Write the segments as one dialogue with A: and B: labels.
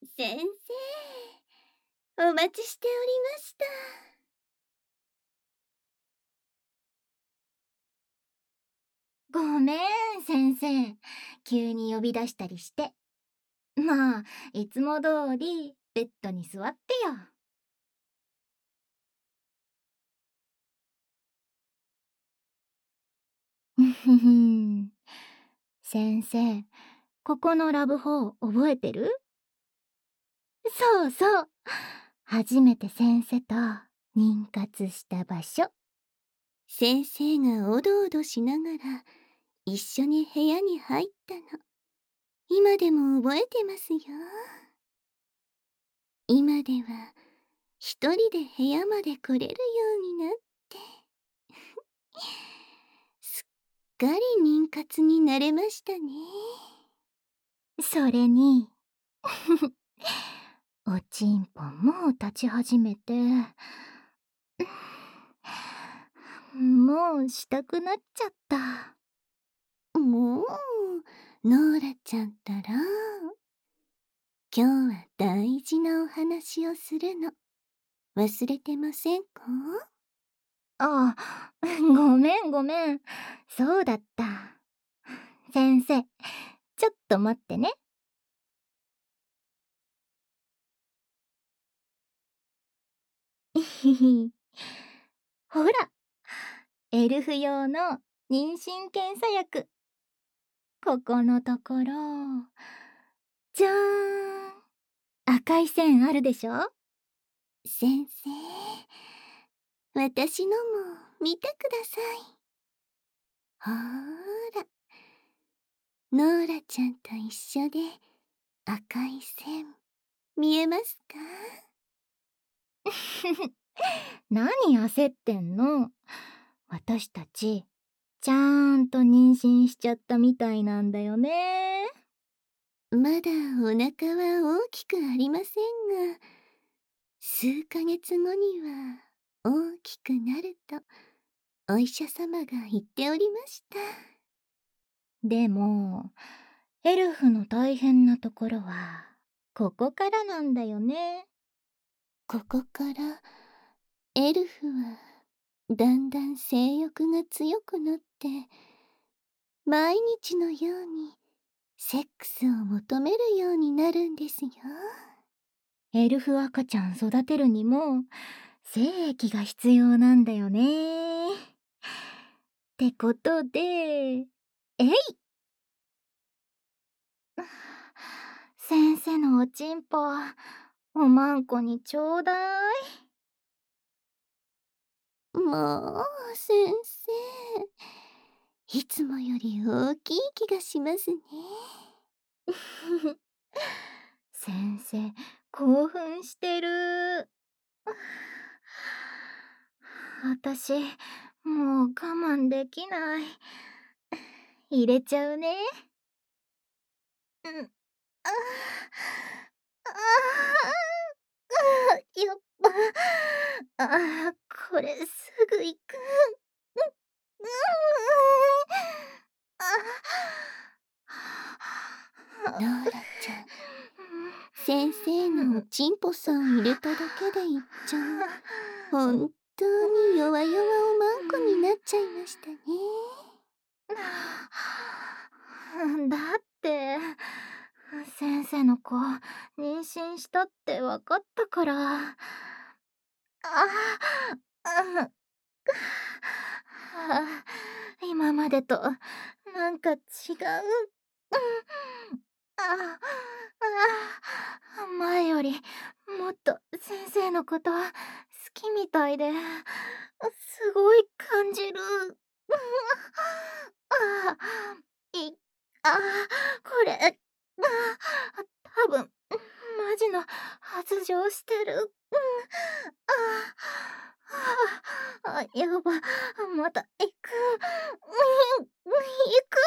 A: 先生、お待ちしておりました。
B: ごめん、先生。急に呼び出したりして。まあ、いつも通り、ベッドに座ってよ。ふふん。先生、ここのラブホ覚えてる？そうそう。初めて先生と妊活した場所。
A: 先生がおどおどしながら一緒に部屋に入ったの。今でも覚えてますよ。今では一人で部屋まで来れるようになって、すっかり妊活になれましたね。
B: それに、おちんぽも立ち始めて、もうしたくなっちゃった。
A: もう、ノーラちゃんったら、今日は大事なお話をするの。忘れてませんか？
B: ああ、ごめんごめん。そうだった。先生、ちょっと待ってね。ひひ。ほら、エルフ用の妊娠検査薬。ここのところ、じゃーん。赤い線あるでしょ？
A: 先生、私のも見てください。ほーら、ノーラちゃんと一緒で赤い線、見えますか？
B: 何焦ってんの？私たち、ちゃーんと妊娠しちゃったみたいなんだよね。
A: まだお腹は大きくありませんが、数ヶ月後には大きくなるとお医者様が言っておりました。
B: でも、エルフの大変なところは、ここからなんだよね。
A: ここからエルフはだんだん性欲が強くなって、毎日のようにセックスを求めるようになるんですよ。
B: エルフ赤ちゃん育てるにも、精液が必要なんだよね。ってことで、えい！先生のおちんぽ、おまんこにちょうだい。
A: もう先生、いつもより大きい気がしますね。
B: 先生、興奮してる。私、もう我慢できない。入れちゃうね。うん。ああ、やっぱ、これすぐ行く。うん、
A: ノーラちゃん、先生のおちんぽさん入れただけでいっちゃう。本当に弱々おまんこになっちゃいましたね。
B: だって、先生の子、妊娠したって分かったから。うん。今までとなんか違う。前よりもっと先生のこと好きみたいで、すごい感じる。あいあこれ、多分マジの発情してる。やば、また行く。行く。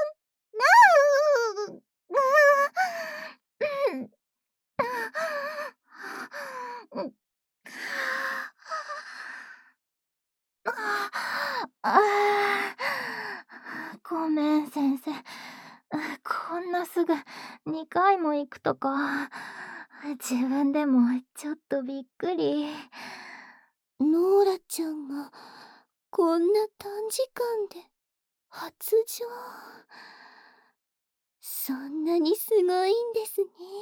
B: ごめん先生。こんなすぐ2回も行くとか自分でもちょっとびっくり。
A: ノーラちゃんがこんな短時間で発情。そんなにすごいんです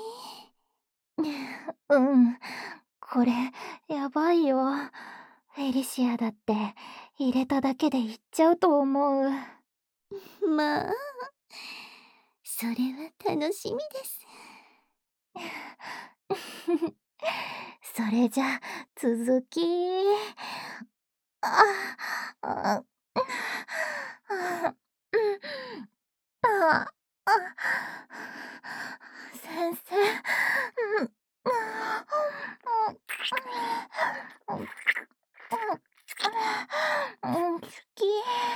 A: ね。
B: うん、これやばいよ。フェリシアだって入れただけで行っちゃうと思う。
A: まあ、それは楽しみです。
B: それじゃ続き。ああ、あ、あ、先生、好き。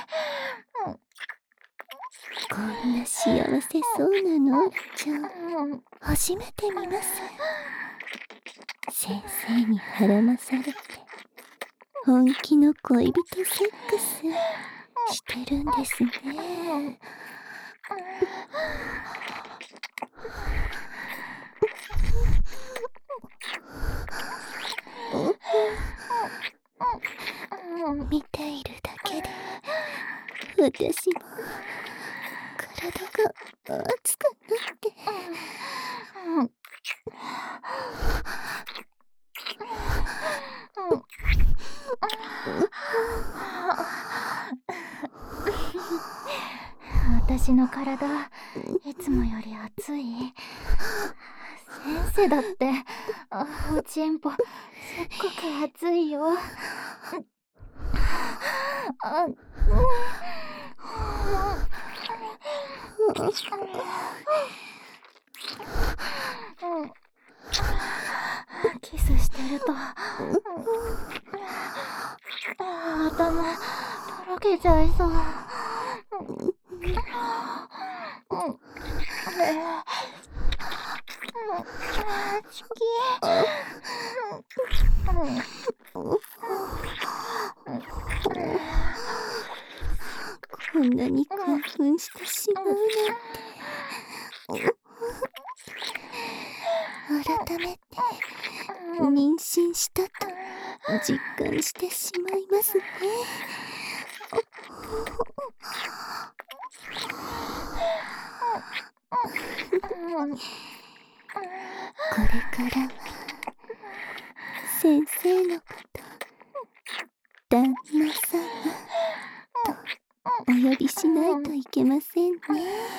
A: こんな幸せそうなノーラちゃん、初めて見ます。先生にはらまされて本気の恋人セックスしてるんですね。見ているだけで私も体が熱くなって。
B: 私の体いつもより熱い。先生だっておちんぽすっごく熱いよ。キスしてると頭とろけちゃいそう。チキ。
A: こんなに興奮してしまうなんて。改めて妊娠したと実感してしまいますね。これからは先生のこと旦那様とお呼びしないといけませんね。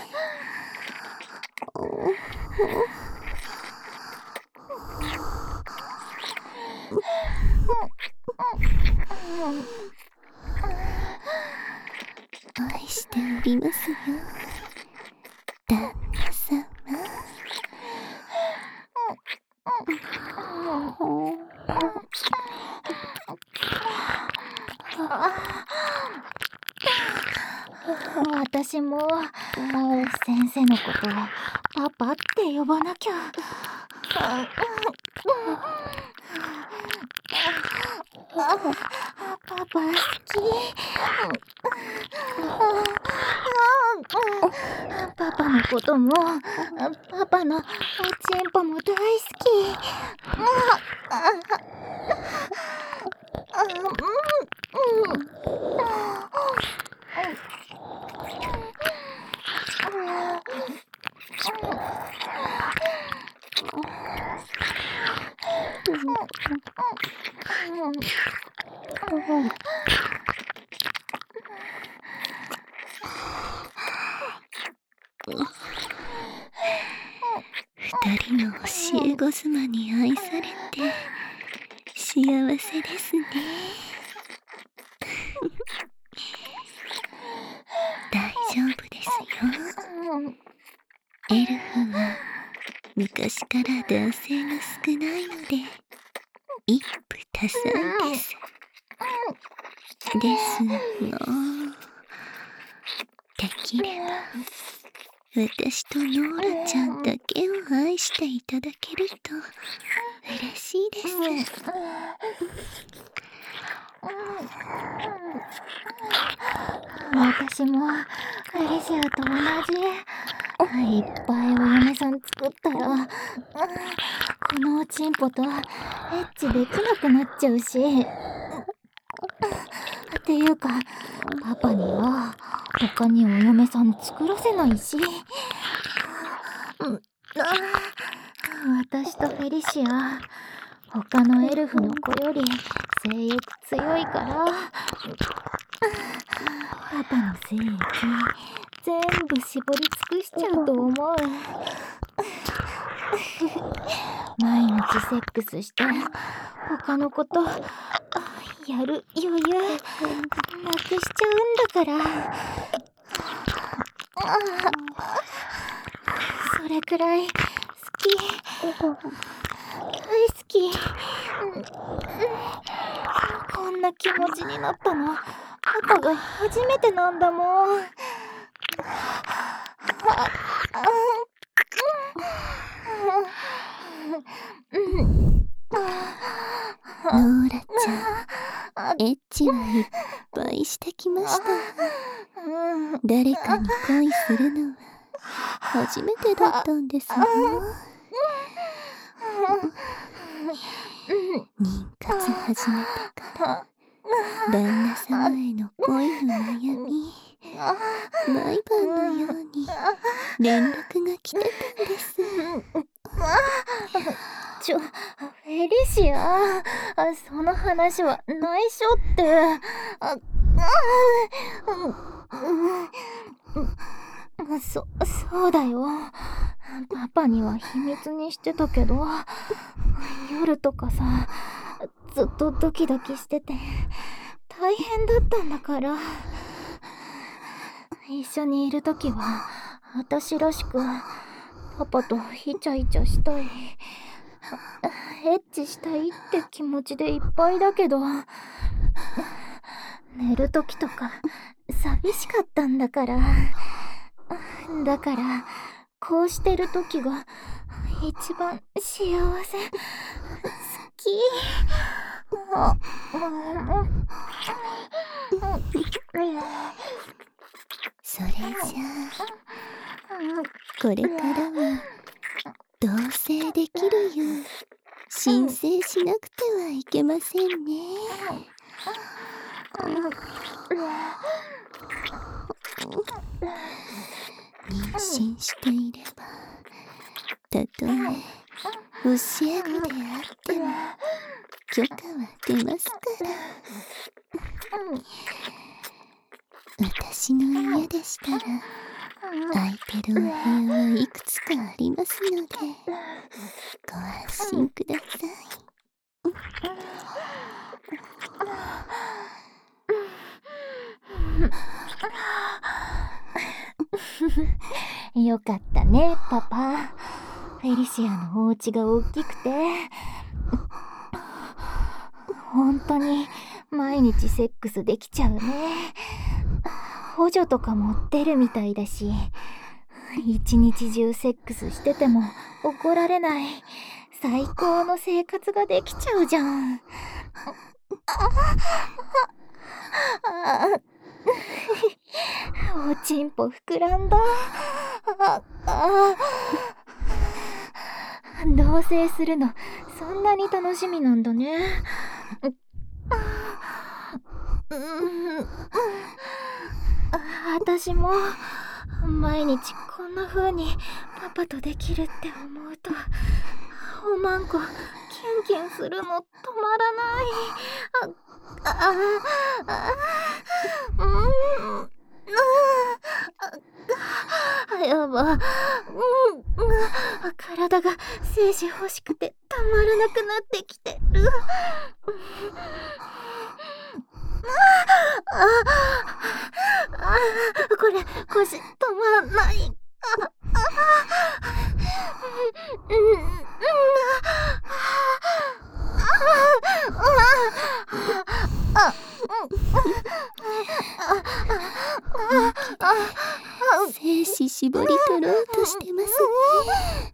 A: 愛しておりますよ、旦那様。
B: 私も先生のことパパって呼ばなきゃ。パパ好き。パパのこともパパのおちんぽも大好き。
A: 二人の教え子妻に愛されて幸せですね。大丈夫ですよ。エルフは昔から男性が少ないので一夫多妻です。ですが、できれば私とノーラちゃんだけを愛していただけると嬉しいです。
B: 私もフェリシアと同じ。いっぱいお嫁さん作ったらこのおちんぽとエッチできなくなっちゃうし。っていうか、パパには他にお嫁さん作らせないし。私とフェリシア、他のエルフの子より性欲強いから、パパの精液全部絞り尽くしちゃうと思う。毎日セックスして他の子とやる余裕なくしちゃうんだから。それくらい好き、大好き。こんな気持ちになったのパパが初めてなんだもん。
A: ノーラちゃん、エッチはいっぱいしてきました。誰かに恋するのは初めてだったんですよ。妊活始めてから旦那様への恋の悩み、毎晩のように連絡が来てたんです。
B: フェリシア、その話は内緒って。そうだよ。パパには秘密にしてたけど、夜とかさ、ずっとドキドキしてて大変だったんだから。一緒にいるときは私らしくパパとイチャイチャしたい、エッチしたいって気持ちでいっぱいだけど、寝るときとか寂しかったんだから。だからこうしてるときが一番幸せ。好き。
A: それじゃあこれからは同棲できるよう申請しなくてはいけませんね。妊娠していればたとえ教え子であっても許可は出ますから。私の家でしたら空いてるお部屋はいくつかありますのでご安心くださ
B: い。よかったね、パパ。フェリシアのお家が大きくて、本当に毎日セックスできちゃうね。補助とかも出るみたいだし、一日中セックスしてても怒られない最高の生活ができちゃうじゃん。おちんぽ膨らんだ。同棲するのそんなに楽しみなんだね。私も毎日こんな風にパパとできるって思うとおまんこキュンキュンするの止まらない。やば。体が精子欲しくてたまらなくなってきてる。これ腰止まんない。
A: 精子絞り取ろうとしてますね。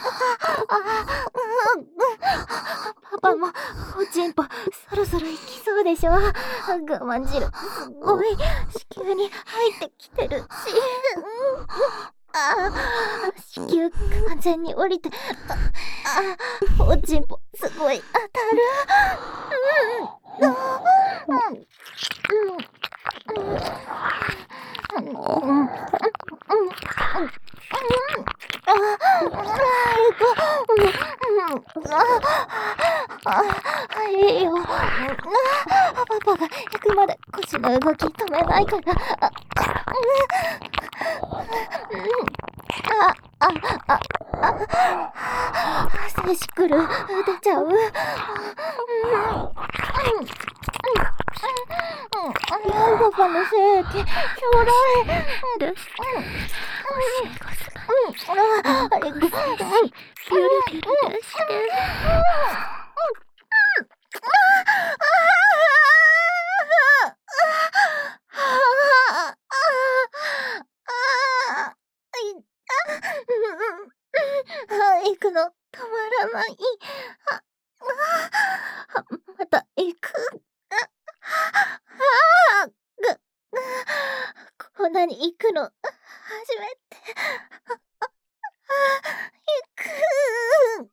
B: パパもおちんぽそろそろ行きそうでしょ。我慢汁すごい子宮に入ってきてるし、子宮完全に降りて、おちんぽすごい当たる。いいよ。パパが行くまで腰の動き止めないから。静止くる、出ちゃう。パパのせいって、将来。
A: ゆるゆる出して。
B: 行くの止まらない。また行く。こんなに行くの初めて。行く。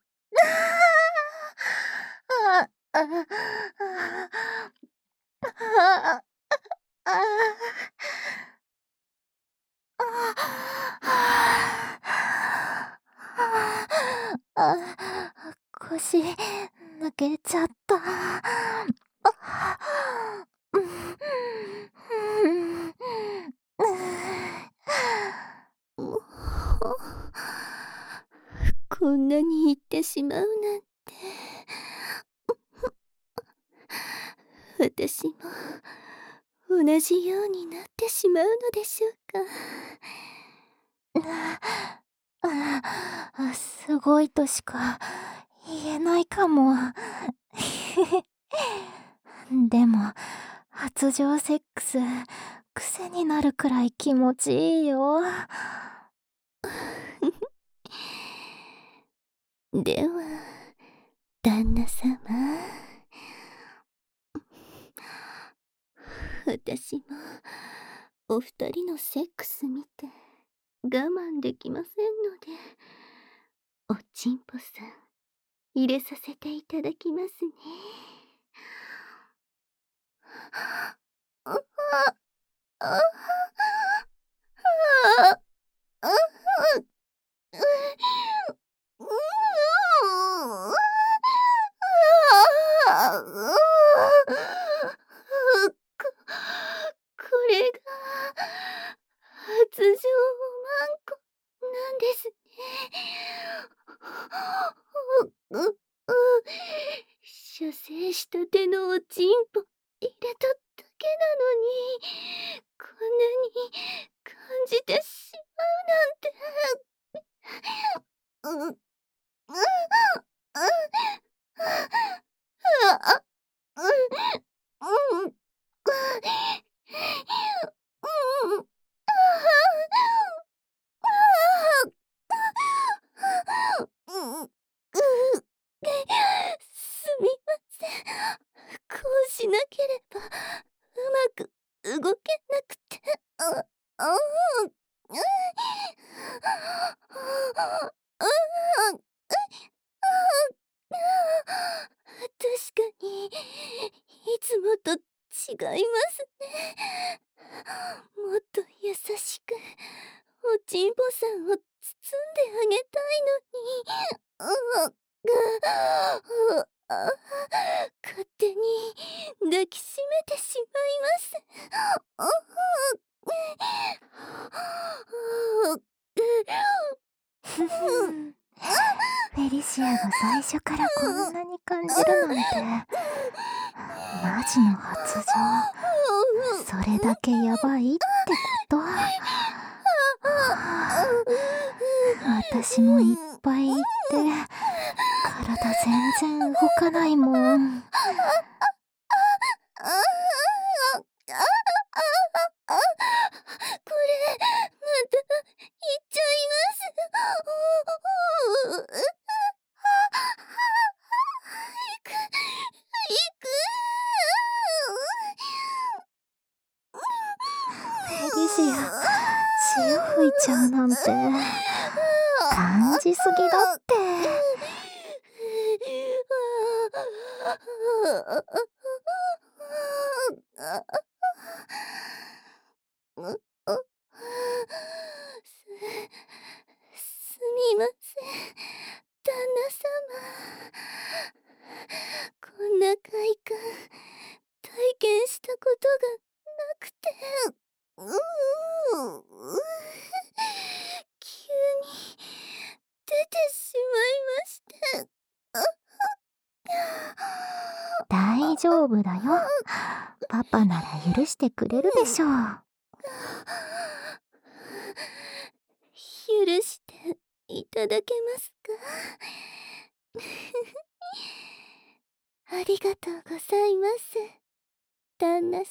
B: 腰抜けちゃった。
A: こんなに言ってしまうなんて。私も同じようになってしまうのでしょう
B: か。すごいとしか言えないかも。でも、発情セックス、癖になるくらい気持ちいいよ。
A: では、旦那様。私もお二人のセックス見て我慢できませんので、おちんぽさん入れさせていただきますね。これが発情マンコなんですね。射精したてのおちんぽ入れただけなのに、こんなに感じてしまうなんて。すみません。こうしなければうまく動けなくて。確かにいつもと違いますね。もっと優しくおちんぽさんを包んであげたいのに。勝手に抱きしめてしまいます。
B: フェリシアが最初からこんなに感じるなんて、マジの発情。それだけやばいってこと。私もいっぱい言って体全然動かないもん。
A: これまた言っちゃいます。
B: フェリシア、潮吹いちゃうなんて。 感じすぎだって。
A: すみません、旦那様。こんな快感、体験したことがなくて。急に出てしまいまして。
B: 大丈夫だよ。パパなら許してくれるでしょう。
A: 許していただけますか？ありがとうございます、旦那様。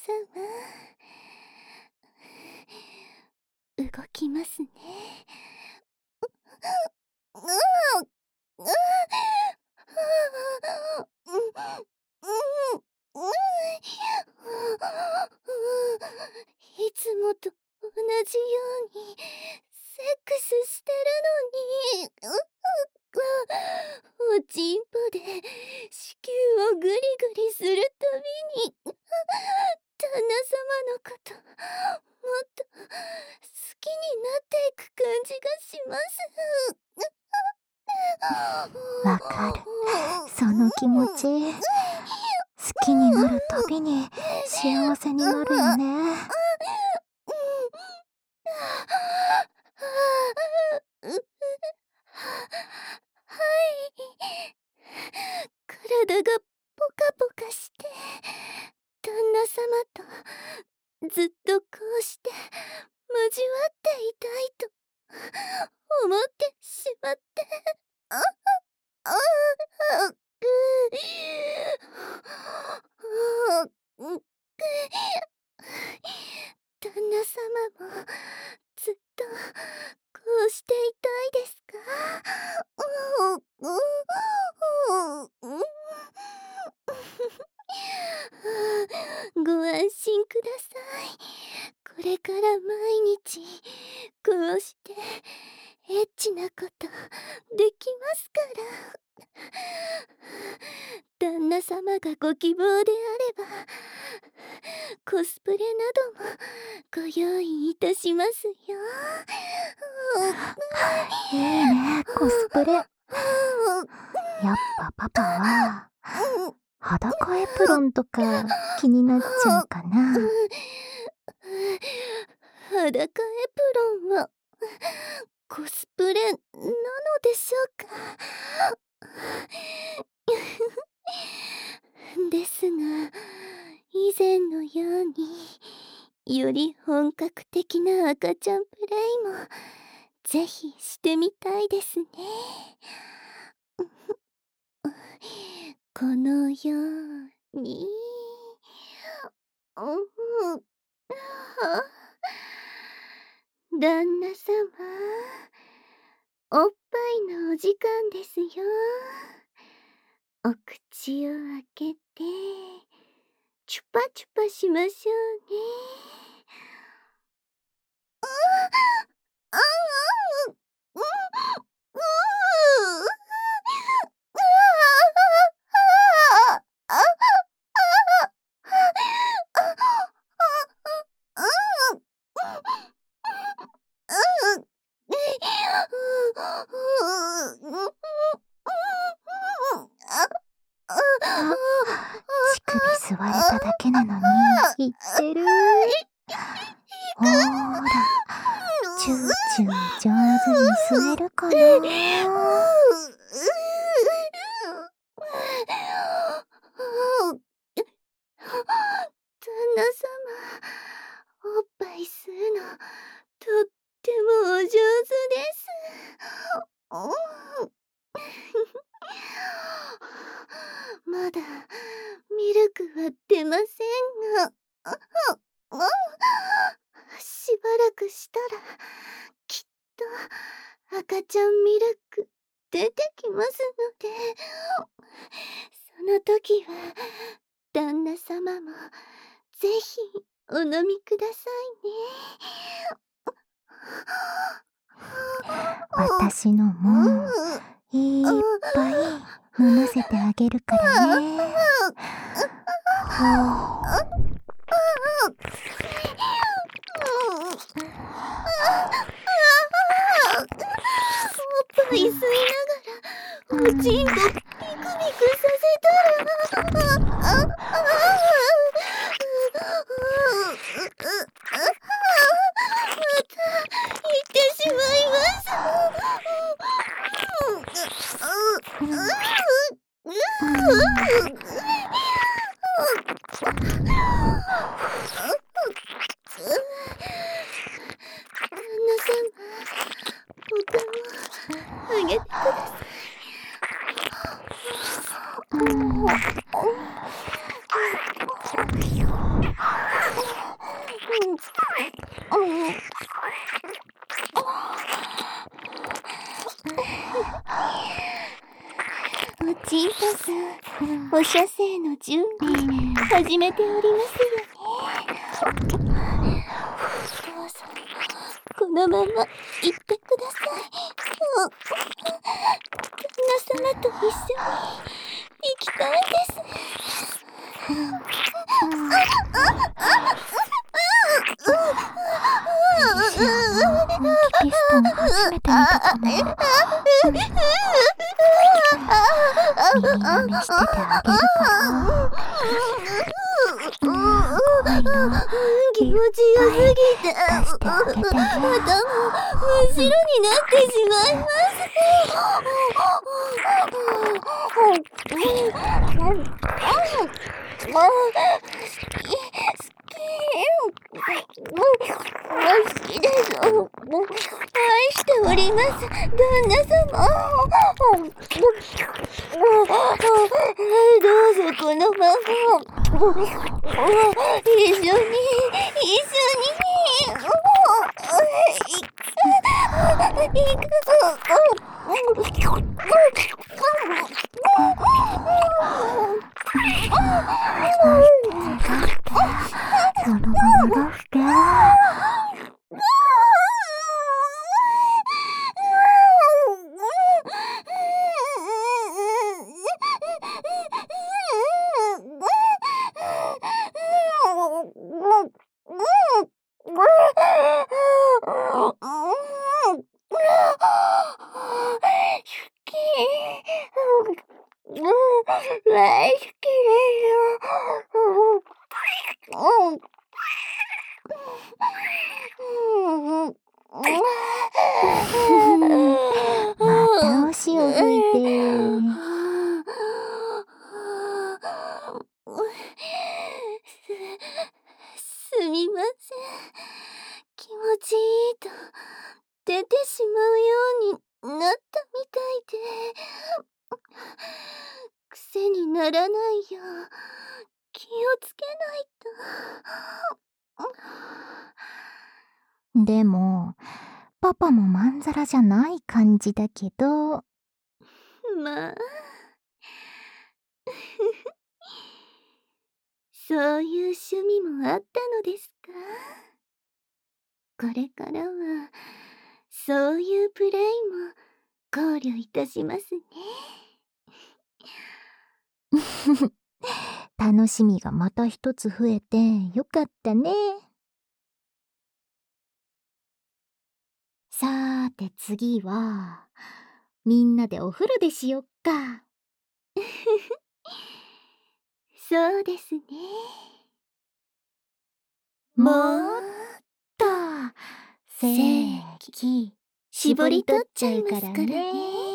A: 動きますね。いつもと同じようにセックスしてるのに。おちんぽで子宮をグリグリするたびに、旦那様のこともっと好きになっていく感じがします。
B: わかる、その気持ち。好きになるたびに幸せになるよね。
A: はい。体がポカポカして、旦那様とずっとこうして交わっていたいと思ってしまって。旦那様もずっとこうしていたいですか？ご安心ください。これから毎日こうしてエッチなことできますから。旦那様がご希望であればコスプレなどもご用意いたしますよ。
B: いいね、コスプレ。やっぱパパは裸エプロンとか気になっちゃうかな。
A: 裸エプロンはコスプレなのでしょうか？ですが、以前のようにより本格的な赤ちゃんプレイもぜひしてみたいですね。このように。旦那様、おっぱいのお時間ですよ。お口を開けてチュパチュパしましょうね。
B: あ、乳首吸われただけなのに言ってる。ほーら、チューチュー上手に吸えるかな。
A: 旦那様、おっぱい吸うのとってもお上手です。まだミルクは出ませんが、しばらくしたらきっと赤ちゃんミルク出てきますので、その時は旦那様もぜひお飲みくださいね。
B: 私のもいっぱい飲ませてあげるからね。ほ
A: おっぱい吸いながらおちんこピクピクさせたらまた行ってしまいます。旦那様、お玉あげてください。おちんぽさん、お射精の準備始めておりますよね。どうぞこのまま行ってください。旦那様と一緒に行きたいです。
B: ピストン初めて見たかな。耳舐めしててあげるから。怖いの
A: 気持ちよすぎて
B: 出してあげてね。
A: 頭真っ白になってしまいます。好きです。愛しております、旦那様。どうぞこのまま一緒に
B: そのまま出して。
A: 大好きです
B: またおしを吹いて。
A: すみません。気持ちいいと出てしまうようになったみたいで、癖にならないよう気をつけないと。
B: でもパパもまんざらじゃない感じだけど。
A: まあそういう趣味もあったのですか。これからはそういうプレイも考慮いたしますね。
B: 楽しみがまた一つ増えてよかったね。さーて次はみんなでお風呂でしよっか。
A: そうですね。
B: もっと精液絞り取っちゃうからね。